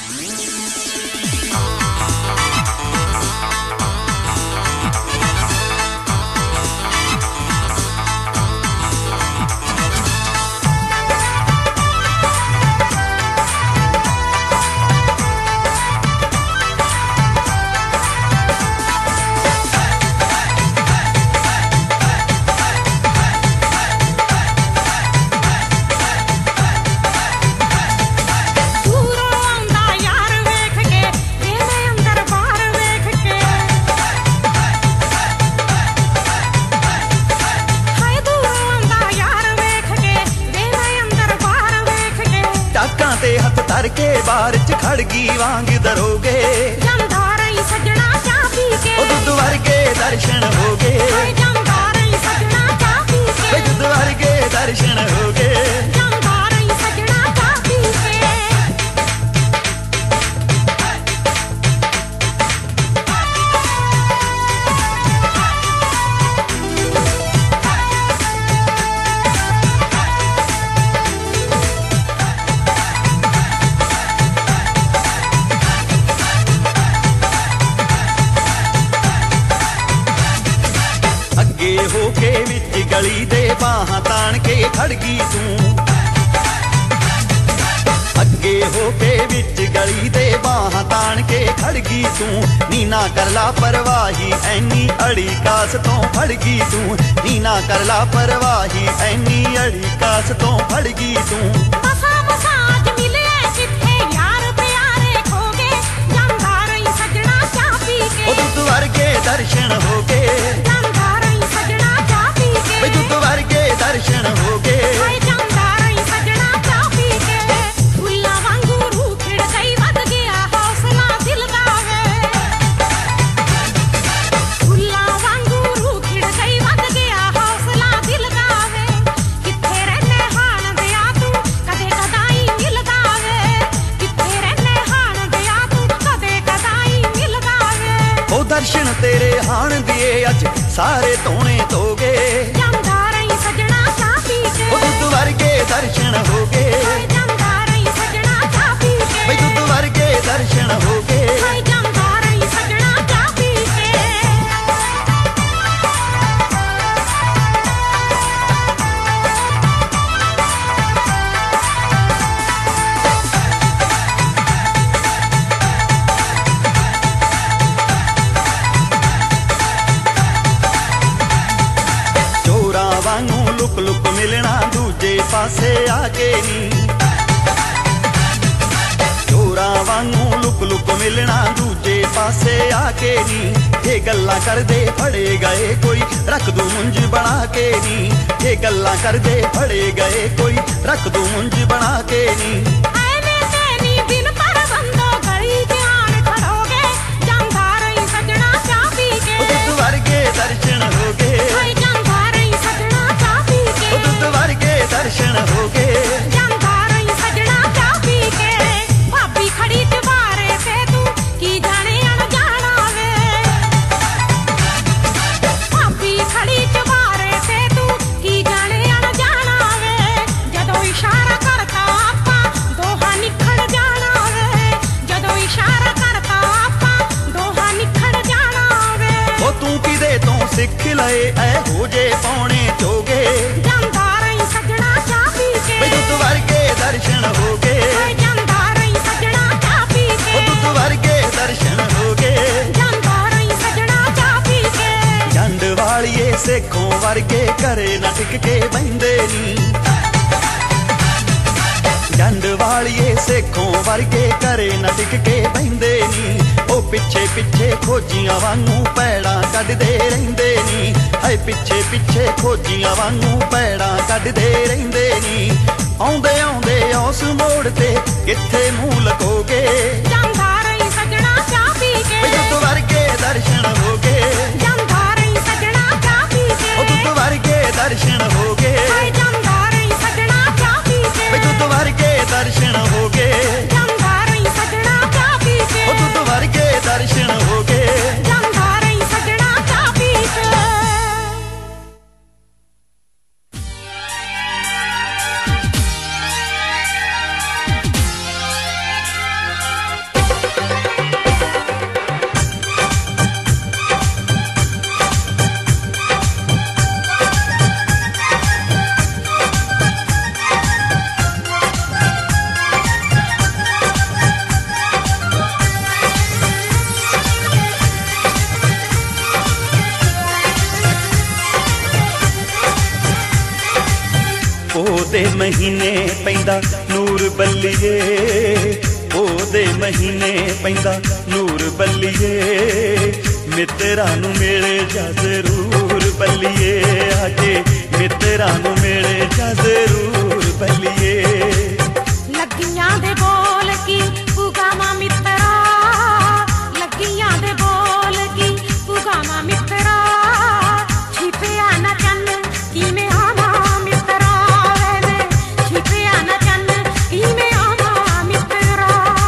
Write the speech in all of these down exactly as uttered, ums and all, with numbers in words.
के बार च खड़गी वांग दरोगे जमदारई सजना चाह पी के दुध वर्गे दर्शन हो गए जमदारई सजना चाह पी के दुध वर्गे दर्शन हो गए जमदारई सजना चाह पी के हो के विच गली दे बाहां तान के खड़गी तू अगे हो के विच गली दे बाहां तान के खड़गी तू नीना करला परवाही ऐनी अड़ी कास तो फड़गी तू नीना करला परवाही ऐनी अड़ी कास तो फड़गी तू बसा बसा आज मिले किथे यार प्यारे खोगे जमदारई सजना चाह पी के दुध वर्गे दर्शन हो गए दुध वर्गे दर्शन हो गए जमदारई सजना चाह पी के फुल्ला वांगू रूह खिड़ गई वध गया हौसला दिल दा वे फुल्ला वांगू रूह खिड़ गई वध गया हौसला दिल दा वे किथे रहने हाल दिया तू कदे कदाई मिलदा वे किथे रहने हाल दिया तू कदे कदाई मिलदा वे ओ दर्शन तेरे हाण दिए अज सारे तोने तोगे दुध वर्गे दर्शन हो गए जमदारई सजना चाह पी के दुध वर्गे दर्शन हो गए जमदारई सजना चाह पी के चोरा वांगू लुक लुक मिलना दूजे पासे आके नी चोरा वांगू लुक लुक मिलना दूजे पासे आके नी ये गल्ला कर दे फड़े गए कोई रख दू मुंज बना के नी ये गल्ला कर दे फड़े गए कोई रख दू मुंज बना के नी दुध वर्गे दर्शन हो गए दुध वर्गे दर्शन हो गए जमदारई सजना चाह पी के भाभी खड़ी चबारे से तू की जाने अनजाना वे भाभी खड़ी चबारे से तू की जाने अनजाना वे जदों इशारा करता आपा दोहा निखड़ जाना वे जदों इशारा करता आपा दोहा निखड़ जाना वे ओ तू किदे तो सिख लए ऐ हो जे पौने चोगे जमदारई सजना चाह पी के दुध वर्गे दर्शन हो गए जमदारई सजना चाह पी के दुध वर्गे दर्शन हो गए जमदारई सजना चाह पी के जंड वालिए सेखों वर्गे करे न टिक के बहिंदे नी जंड वालिए सेखों वर्गे करे न टिक के बहिंदे नी ओ पिछे पिछे खोजियां वांगू पैड़ा कढदे रहिंदे नी हाय पिछे पिछे खोजियां वांगू पैड़ा कढदे रहिंदे नी आउंदे आउंदे उस मोड़ ते किथे मूंह लगोगे जमदारई सजना चाह पी के दुध वर्गे दर्शन हो गए जमदारई सजना चाह पी के दुध वर्गे दर्शन हो गए जमदारई सजना चाह पी के दुध वर्गे दर्शन हो गए जमदारई सजना चाह पी के दुध वर्गे दर्शन हो गए जमदारई सजना चाह पी के ਉਹਦੇ ਮਹੀਨੇ ਪੈਂਦਾ ਨੂਰ ਬੱਲੀਏ, ਉਹਦੇ ਮਹੀਨੇ ਪੈਂਦਾ ਨੂਰ ਬੱਲੀਏ, ਮਿੱਤਰਾਂ ਨੂੰ ਮਿਲ ਜਾ ਜ਼ਰੂਰ ਬੱਲੀਏ, ਆਕੇ ਮਿੱਤਰਾਂ ਨੂੰ ਮਿਲ ਜਾ ਜ਼ਰੂਰ ਬੱਲੀਏ। ਲੱਗੀਆਂ ਦੇ ਬੋਲ ਕੀ ਪੁਗਾਵਾਂ ਮਿੱਤਰਾ, ਲੱਗੀਆਂ ਦੇ ਬੋਲ ਕੀ ਪੁਗਾਵਾਂ ਮਿੱਤਰਾ, ਛਿਪਿਆ ਨਾ ਚੰਨ ਕਿਵੇਂ ਆਵਾਂ ਮਿੱਤਰਾ, ਵੇ ਛਿਪਿਆ ਨਾ ਚੰਨ ਕਿਵੇਂ ਆਵਾਂ ਮਿੱਤਰਾ।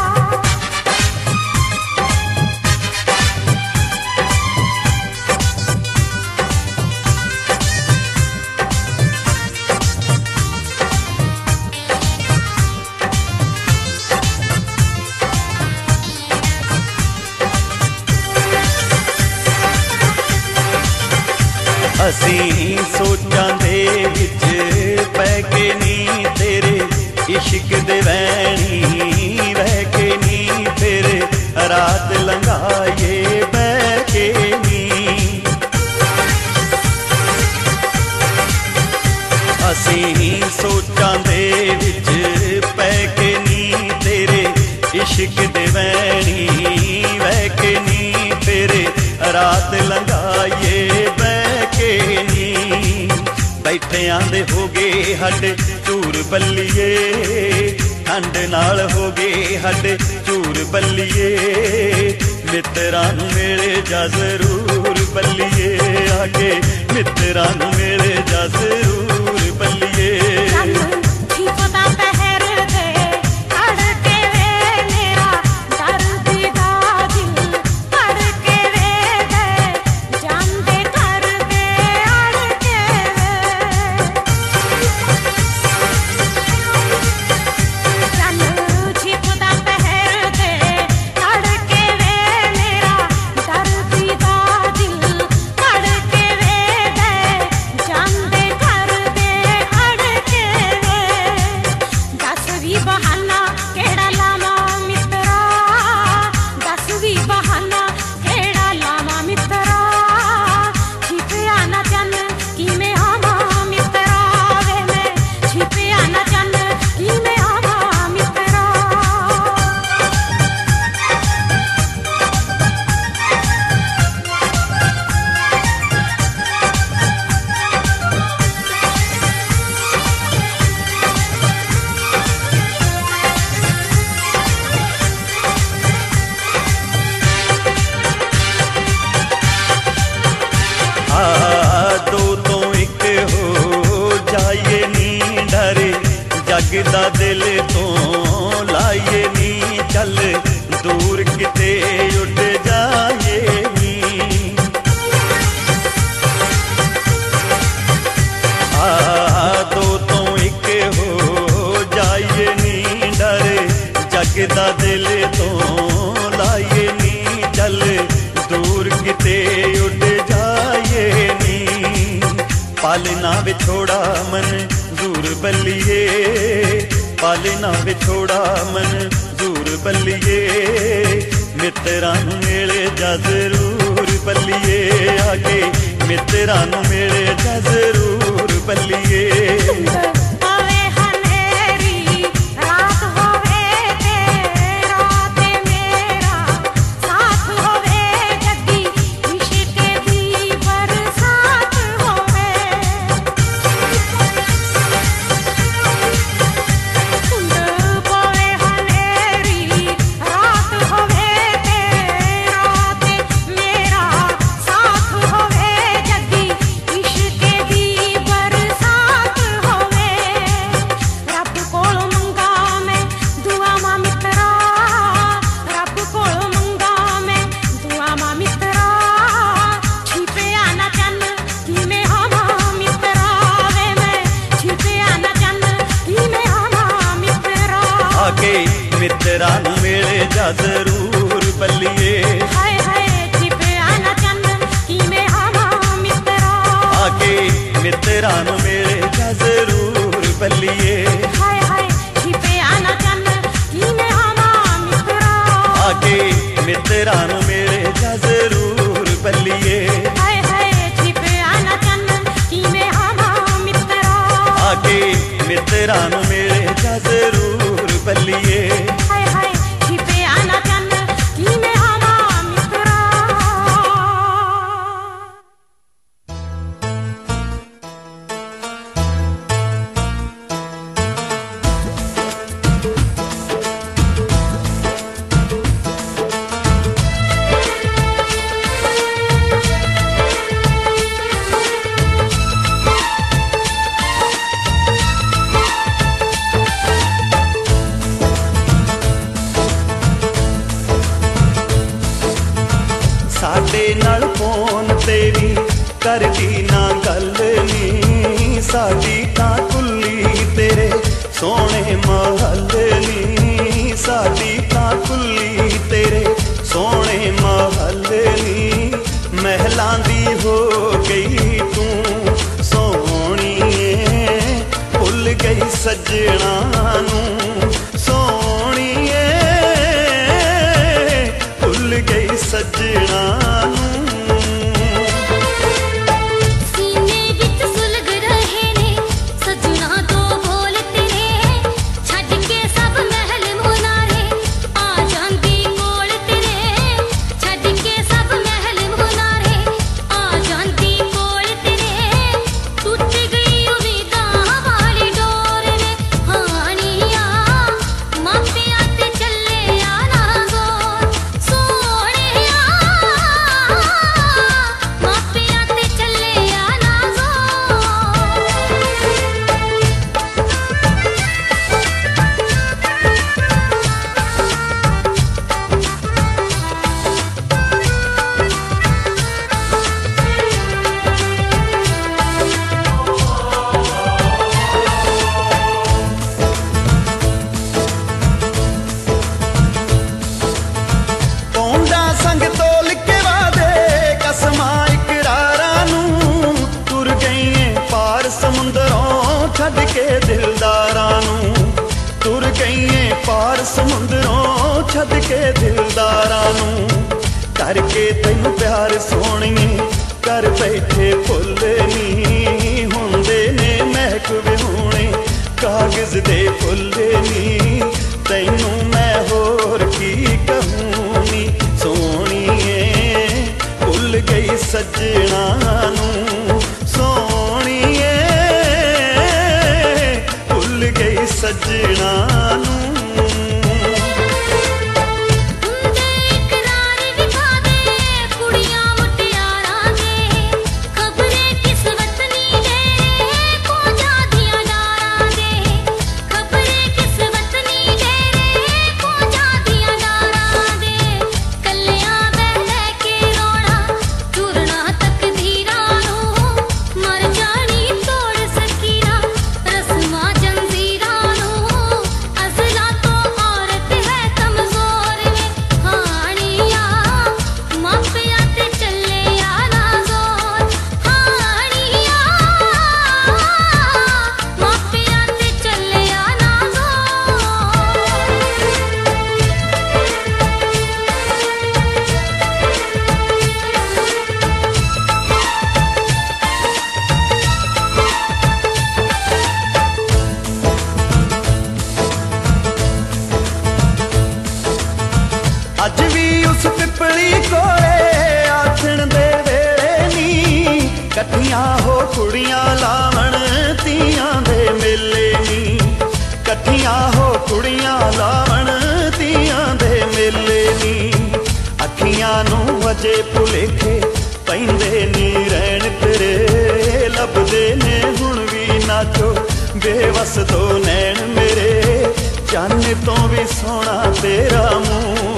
ਅਸੀਂ ਸੋਚਾਂ ਦੇ ਵਿੱਚ ਪੈ ਕੇ ਨੀ ਤੇਰੇ ਇਸ਼ਕ ਦੇ ਵਹਿਣੀ, ਰਹਿ ਕੇ ਨੀ ਫਿਰ ਰਾਤ ਲੰਘਾਈਏ ਬਹਿ ਕੇ ਨੀ। ਅਸੀਂ ਸੋਚਾਂ ਦੇ ਵਿੱਚ ਪੈ ਕੇ ਨੀ ਤੇਰੇ ਇਸ਼ਕ ਦੇ ਵਹਿਣੀ, ਰਹਿ ਕੇ ਨੀ ਫਿਰ ਰਾਤ ਲੰਘਾਈਏ ਬਹਿ ਕੇ ਨੀ। ਬੈਠਿਆਂ ਦੇ ਹੋ ਗਏ ਹੱਡ ਝੂਰ ਬੱਲੀਏ, ਠੰਡ ਨਾਲ ਹੋ ਗਏ ਹੱਡ ਝੂਰ ਬੱਲੀਏ, ਮਿੱਤਰਾਂ ਨੂੰ ਮਿਲ ਜਾ ਜ਼ਰੂਰ ਬੱਲੀਏ, ਆਕੇ ਮਿੱਤਰਾਂ ਨੂੰ ਮਿਲ ਜਾ ਜ਼ਰੂਰ ਬੱਲੀਏ। ਦੋ ਤੋਂ ਇੱਕ ਹੋ ਜਾਈਏ ਨੀ ਡਰੇ, ਜੱਗ ਦਾ ਦਿਲ ਤੋਂ ਲਾਈਏ ਨੀ ਚੱਲ, ਦੂਰ ਕਿਤੇ ਉੱਡ ਜਾਈਏ ਨੀ। ਆ ਦੋ ਤੋਂ ਇੱਕ ਹੋ ਜਾਈਏ ਨੀ ਡਰੇ, ਜੱਗ ਦਾ ਦਿਲ ਤੋਂ ਲਾਈਏ ਨੀ ਚੱਲ, ਦੂਰ ਕਿਤੇ ਉੱਡ ਜਾਈਏ ਨੀ। ਪਾਲਣਾ ਵਿਛੋੜਾ ਮਨਜ਼ੂਰ ਬੱਲੀਏ, ਪਾਲਣਾ ਵਿਛੋੜਾ ਮਨਜ਼ੂਰ ਬੱਲੀਏ, ਮਿੱਤਰਾਂ ਨੂੰ ਮਿਲ ਜਾ ਜ਼ਰੂਰ ਬੱਲੀਏ, ਆਕੇ ਮਿੱਤਰਾਂ ਨੂੰ ਮਿਲ ਜਾ ਜ਼ਰੂਰ ਬੱਲੀਏ। ਮਿੱਤਰਾਂ ਨੂੰ ਮਿਲ ਜਾ ਜ਼ਰੂਰ ਬੱਲੀਏ, ਹਾਏ ਹਾਏ ਛਿਪਿਆ ਨਾ ਚੰਨ ਕਿਵੇਂ ਆਵਾਂ ਮਿੱਤਰਾ, ਆਕੇ ਮਿੱਤਰਾਂ ਨੂੰ ਮਿਲ ਜਾ ਜ਼ਰੂਰ ਬੱਲੀਏ, ਹਾਏ ਹਾਏ ਛਿਪਿਆ ਨਾ ਚੰਨ ਕਿਵੇਂ ਆਵਾਂ ਮਿੱਤਰਾ, ਆਕੇ ਮਿੱਤਰਾਂ ਨੂੰ ਮਿਲ ਜਾ ਜ਼ਰੂਰ ਬੱਲੀਏ, ਹਾਏ ਹਾਏ ਛਿਪਿਆ ਨਾ ਚੰਨ ਕਿਵੇਂ ਆਵਾਂ ਮਿੱਤਰਾ, ਆਕੇ ਮਿੱਤਰਾਂ ਸੱਜਣਾ ਨੂੰ ਮਿਲੇ ਜਾ ਜ਼ਰੂਰ ਬੱਲੀਏ। ਹਾਏ ਹਾਏ ਛਿਪਿਆ ਨਾ ਚੰਨ ਕਿਵੇਂ ਆਵਾਂ ਮਿੱਤਰਾ। ਸਾਡੇ ਨਾਲ ਫੋਨ ਤੇ ਵੀ ਕਰਦੀ ਨਾ ਗੱਲ ਨੀ, ਸਾਡੀ ਤਾਂ ਕੁੱਲੀ ਤੇਰੇ ਸੋਹਣੇ ਮਹੱਲ ਨੀ, ਸਾਡੀ ਤਾਂ ਕੁੱਲੀ ਤੇਰੇ ਸੋਹਣੇ ਮਹੱਲ ਨੀ। ਮਹਿਲਾਂ ਦੀ ਹੋ ਗਈ ਤੂੰ ਸੋਹਣੀਏ, ਭੁੱਲ ਗਈ ਸੱਜਣਾ ਨੂੰ ਸੋਹਣੀਏ, ਭੁੱਲ ਗਈ ਸੱਜਣਾ ਨੂੰ। ਸੀਨੇ ਵਿੱਚ ਸੁਲਗ ਰਹੇ ਨੇ ਸੱਜਣਾ ਤੋਂ ਬੋਲ ਤੇਰੇ, ਛੱਡ ਕੇ ਸਭ ਮਹਿਲ ਮੁਨਾਰੇ ਆ ਜਾਂਦੀ ਕੋਲ ਤੇਰੇ, ਛੱਡ ਕੇ ਸਭ ਮਹਿਲ ਮੁਨਾਰੇ ਆ ਜਾਂਦੀ ਕੋਲ ਤੇਰੇ। ਟੁੱਟ ਗਈ ਉਮੀਦਾਂ ਵਾਲੀ ਡੋਰ ਨੇ ਹਾਣੀਆਂ, ਮਾਪਿਆਂ ਤੇ ਚੱਲਿਆ ਨਾ ਜ਼ੋਰ ਸੋਹਣਿਆ, ਮਾਪਿਆਂ ਤੇ ਚੱਲਿਆ ਨਾ ਜ਼ੋਰ। ਪੌਂਡਾ ਸੰਗ ਤੋਲ ਕੇ ਵਾਦੇ ਕਸਮਾਂ ਇਕਰਾਰਾਂ ਨੂੰ, ਤੁਰ ਗਈਏ ਪਾਰ ਸਮੁੰਦਰੋਂ ਛੱਡ ਕੇ ਦਿਲਦਾਰਾਂ ਨੂੰ, ਤੁਰ ਗਈਏ ਪਾਰ ਸਮੁੰਦਰੋਂ ਛੱਡ ਕੇ ਦਿਲਦਾਰਾਂ ਨੂੰ। ਕਰਕੇ ਤੈਨੂੰ ਪਿਆਰ ਸੋਹਣੀਏ ਕਰ ਬੈਠੇ ਫੁੱਲ ਨੀ, ਹੁੰਦੇ ਨੇ ਮਹਿਕ ਵਿਹੂਣੇ ਕਾਗਜ਼ ਦੇ ਫੁੱਲ ਨੀ। ਤੈਨੂੰ ਮੈਂ ਹੋਰ ਕੀ ਕਹੂੰ ਨੀ ਸੋਹਣੀਏ, ਭੁੱਲ ਗਈ ਸੱਜਣਾ ਨੂੰ ਸੋਹਣੀਏ, ਭੁੱਲ ਗਈ ਸੱਜਣਾ ਨੂੰ। ਹੁੰਦੇ ਇਕਰਾਰ ਵਿਖਾਵੇ ਕੁੜੀਆਂ ਮੁਟਿਆਰਾਂ ਦੇ, ਖਬਰੇ ਕਿਸ ਵਤਨੀ ਦੇ ਕੋਝਾਂ ਦੀਆਂ ਡਾਰਾਂ ਦੇ, ਖਬਰੇ ਕਿਸ ਵਤਨੀ ਦੇ ਕੋਝਾਂ ਦੀਆਂ ਡਾਰਾਂ ਦੇ। ਕੱਲਿਆਂ ਬਹਿ ਲੈ ਕੇ ਰੋਣਾ ਚੂਰਨਾ ਤਕਦੀਰਾਂ ਨੂੰ, ਮਰ ਜਾਣੀ ਤੋੜ ਸਕੀਨਾ ਰਸਮਾਂ ਜੰਜ਼ੀਰਾਂ ਨੂੰ। ਅਜ਼ਲਾਂ ਤੋਂ ਔਰਤ ਹੈ ਕਮਜ਼ੋਰ ਵੇ ਹਾਣੀਆਂ, ਮਾਪਿਆਂ ਤੇ ਚੱਲਿਆ ਨਾ ਜ਼ੋਰ ਹਾਣੀਆਂ, ਮਾਪਿਆਂ ਤੇ ਚੱਲਿਆ ਨਾ ਜ਼ੋਰ। ਅੱਜ ਵੀ ਉਸ ਪਿੱਪਲੀ ਕੋਲੇ ਆਥਣ ਦੇ ਵੇਲੇ ਨੀ, ਇਕੱਠੀਆਂ ਹੋ ਕੁੜੀਆਂ ਲਾਵਣ ਤੀਆਂ ਦੇ ਮੇਲੇ ਨੀ, ਇਕੱਠੀਆਂ ਹੋ ਕੁੜੀਆਂ ਲਾਵਣ ਤੀਆਂ ਦੇ ਮੇਲੇ ਨੀ। ਅੱਖੀਆਂ ਨੂੰ ਅਜੇ ਭੁਲੇਖੇ ਪੈਂਦੇ ਨੀ ਰਹਿਣ ਤੇਰੇ, ਲੱਭਦੇ ਨੇ ਹੁਣ ਵੀ ਨਾਚੋ ਬੇਵਸ ਦੋ ਨੈਣ ਮੇਰੇ, ਚੰਨ ਤੋਂ ਵੀ ਸੋਹਣਾ ਤੇਰਾ ਮੂੰਹ